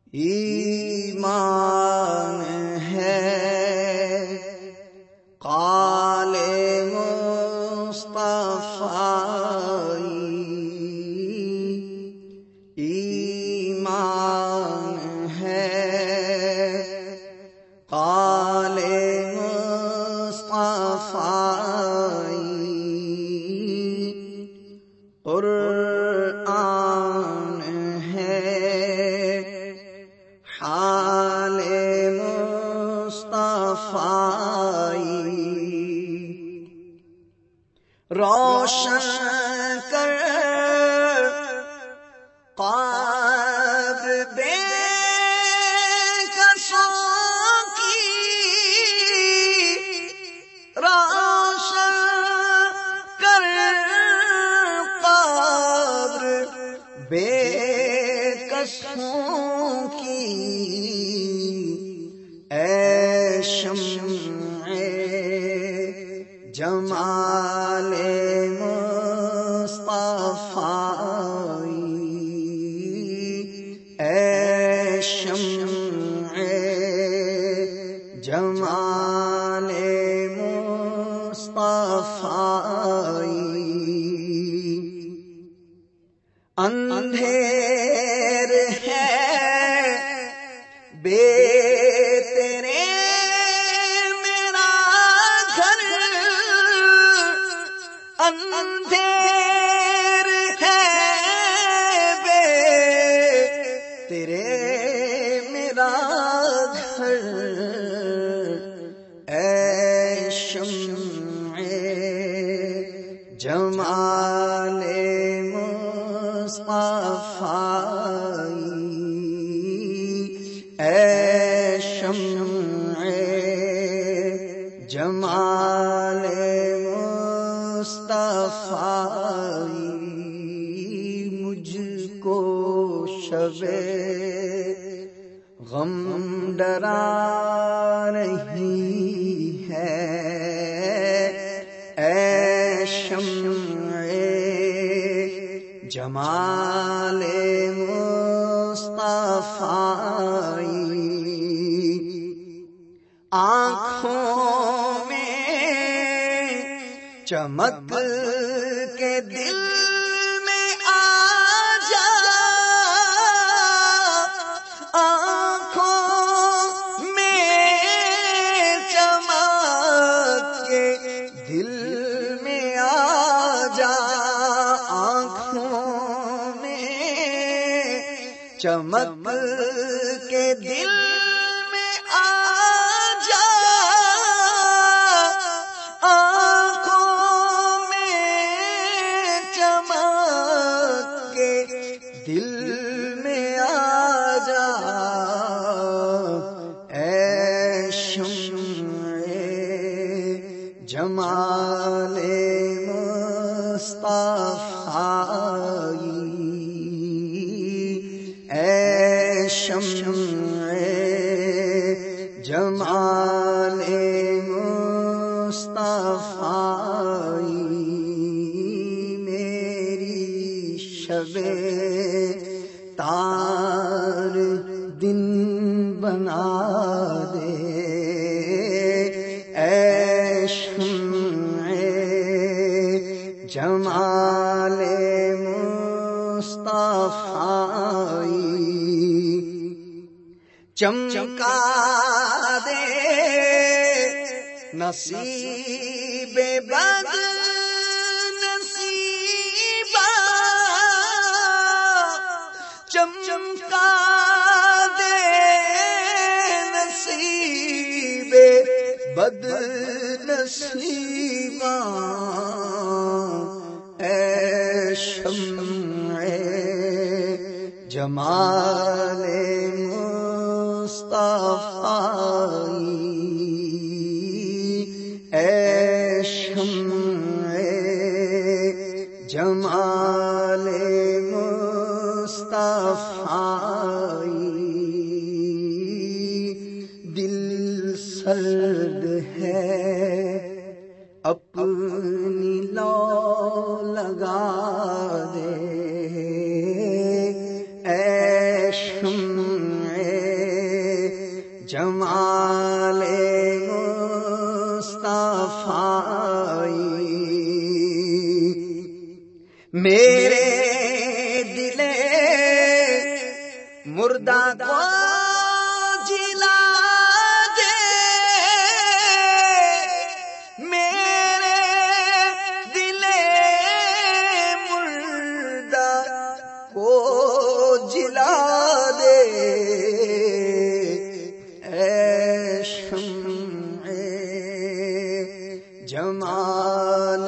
ایمان ہے قال مصطفی، ایمان ہے قال مصطفی، قرآن ہے حال مصطفی، روشن کر قلب بے کسوں کی، روشن کر قلب بے کسوں کی، اے شمع جمال مصطفی، اے شمع جمال مصطفی، اندھیر ہے بے تیرے میرا گھر، اندھیر ہے بے تیرے میرا گھر، اے شمع جمال مصطفی، اے شمع جمال مصطفی، مجھ کو شب غم ڈرا رہی ہے، اے شمع جمال مصطفی، آنکھوں میں چمک کے دل میں آ جا، آنکھوں میں چمک کے دل میں آ جا، آنکھوں میں چمک کے دل میں آ جا، آنکھوں میں چمک کے دل میں آ جا، اے شمع جمال مصطفی، اے شمع جمال مصطفی، میری شب تار دن بنا دے، اے شمع جمال مصطفی، چمکا دے نصیب بد نصیبہ، چمکا دے نصیب بد نصیبہ، اے شمع جمال مصطفی، اے شمع جمال مصطفی، دل سرد ہے اپنی لو لگا دے، اے شمع مردہ کو جلا دے میرے دل مردہ کو جلا دے اے شمع جمال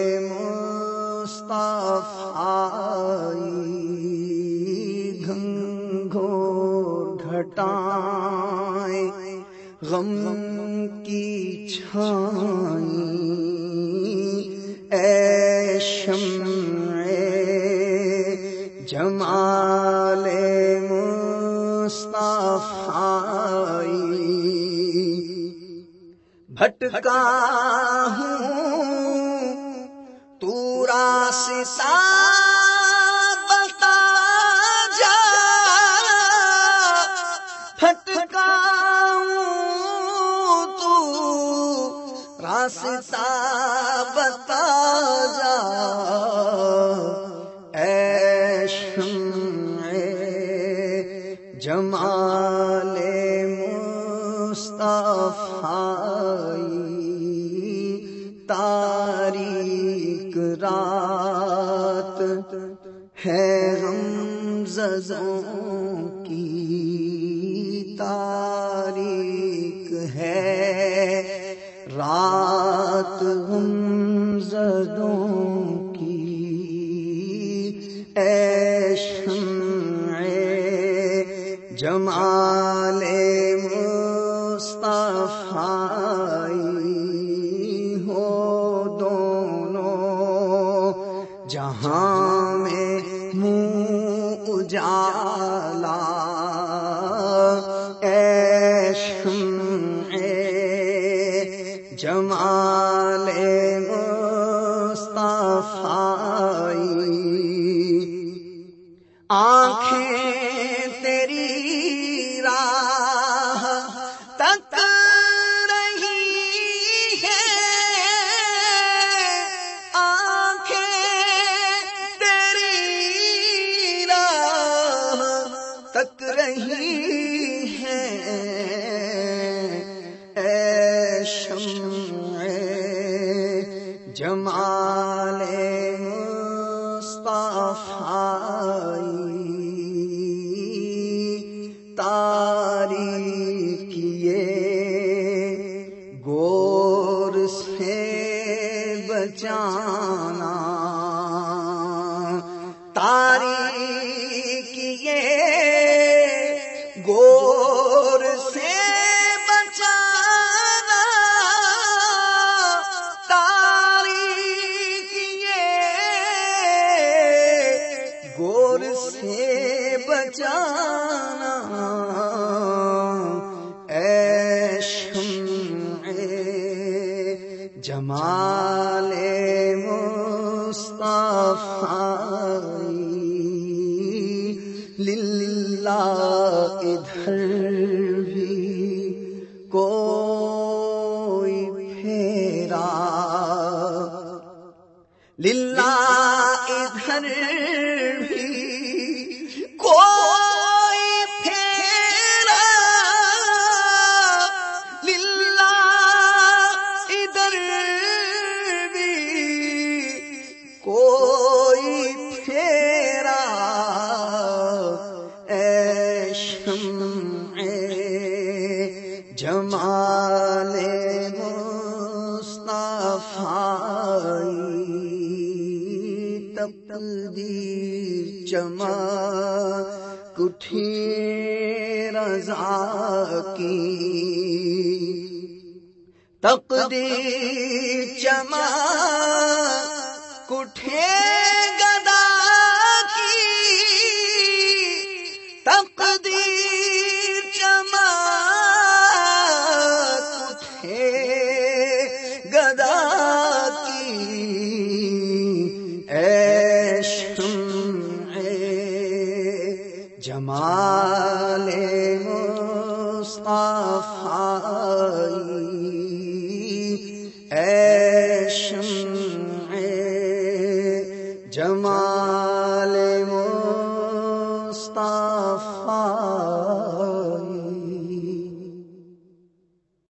مصطفی گھنگھور گھٹائیں غم کی چھائیں اے شمع جمال مصطفی بھٹکا ہوں تو راستہ بتا جا بھٹکا ہوں تو راستہ بتا جا اے شمع جمال مصطفی تاریک رات ہے غمزدوں کی تاریک ہے رات غمزدوں کی اے شمع جمال مصطفی ہو دونوں جہاں میں منہ اجالا اے شمع جمال مصطفی آنکھیں تیری راہ تک رہی ہیں آنکھیں تیری راہ تک رہی ہیں اے شمع جمال مصطفی تاریکیے گور سے بچانا تاریکیے گور سے بچانا تاریکیے گور سے بچانا اے شمع جمال مصطفی للہ ادھر بھی کوئی پھیرا للہ ادھر بھی کوئی پھیرا للہ ادھر بھی کوئی پھیرا اے شمع جمال مصطفی تقدیر چمک اٹھی رضا کی تقدیر چمک اٹھے گدا کی تقدیر چمک اٹھے گدا کی اے شمع جمال مصطفی اے شمع جمال مصطفی مصطفیٰ